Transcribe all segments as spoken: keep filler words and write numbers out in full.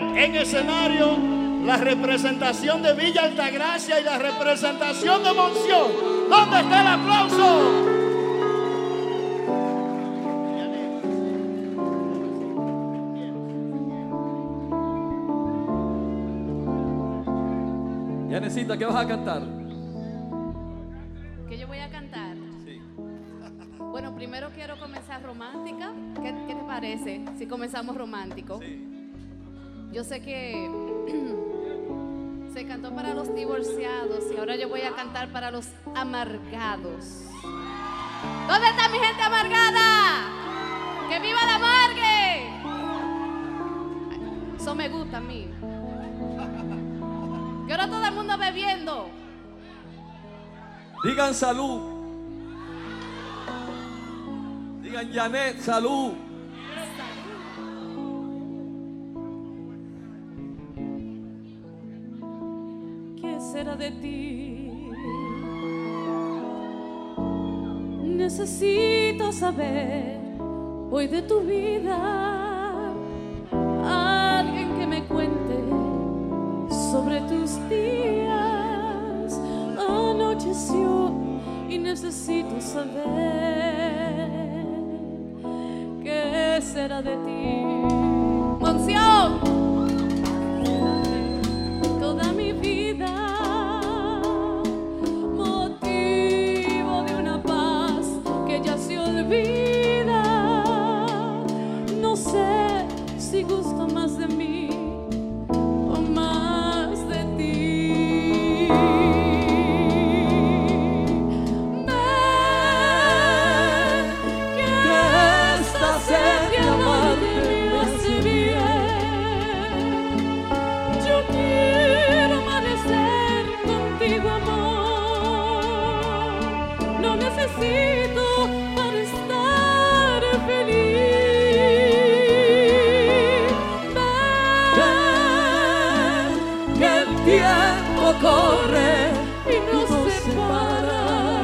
en escenario la representación de Villa Altagracia y la representación de Monción. ¿Dónde está el aplauso? Yanecita, ¿qué vas a cantar? ¿Qué yo voy a cantar? Sí. Bueno, primero quiero comenzar romántica. ¿Qué, qué te parece si comenzamos romántico? Sí. Yo sé que se cantó para los divorciados y ahora yo voy a cantar para los amargados. ¿Dónde está mi gente amargada? ¡Que viva la amargue! Eso me gusta a mí. Que ahora todo el mundo bebiendo. Digan salud. Digan Janet, salud. ¿Qué será de ti? Necesito saber hoy de tu vida. Alguien que me cuente sobre tus días. Anocheció y necesito saber qué será de ti. Monción, toda mi vida, motivo de una paz que ya se olvida. No sé si gusto más de mí o más de ti. Ven, que esta sed de amarte me hace bien. Yo quiero amanecer contigo, amor. Lo necesito para estar feliz. Ven, que el tiempo corre y no se para.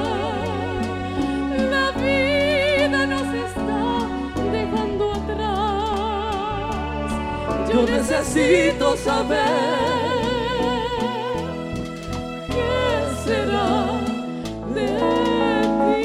La vida nos está dejando atrás. Yo necesito saber qué será de ti.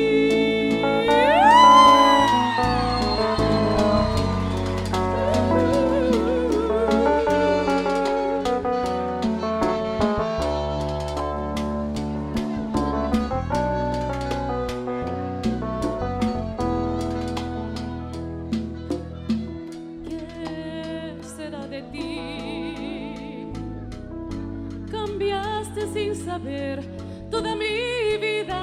¿Qué será de ti? Cambiaste sin saber toda mi vida,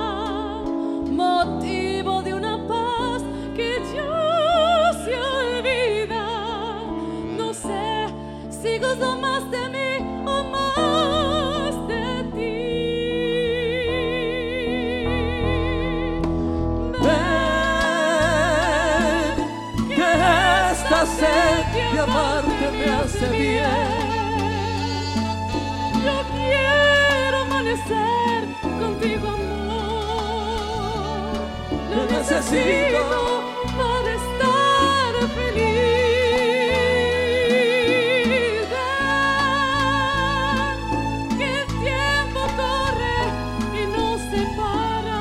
motivo de una paz que ya se olvida. No sé si gozo más de mí o más de ti. Ven, que esta sed de amarte me hace bien. Yo quiero amanecer contigo, amor. Lo necesito para estar feliz. Ven, que el tiempo corre y no se para.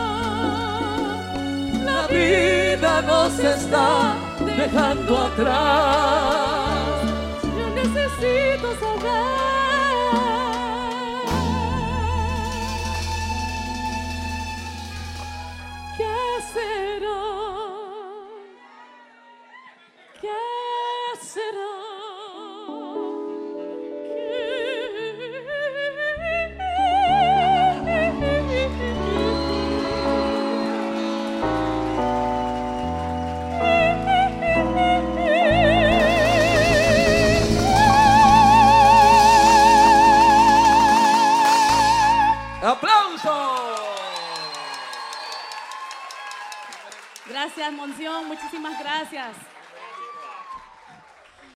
La vida nos está dejando atrás. Yo necesito saber qué será, qué será, ¡Aplauso! Gracias, Monción, muchísimas gracias.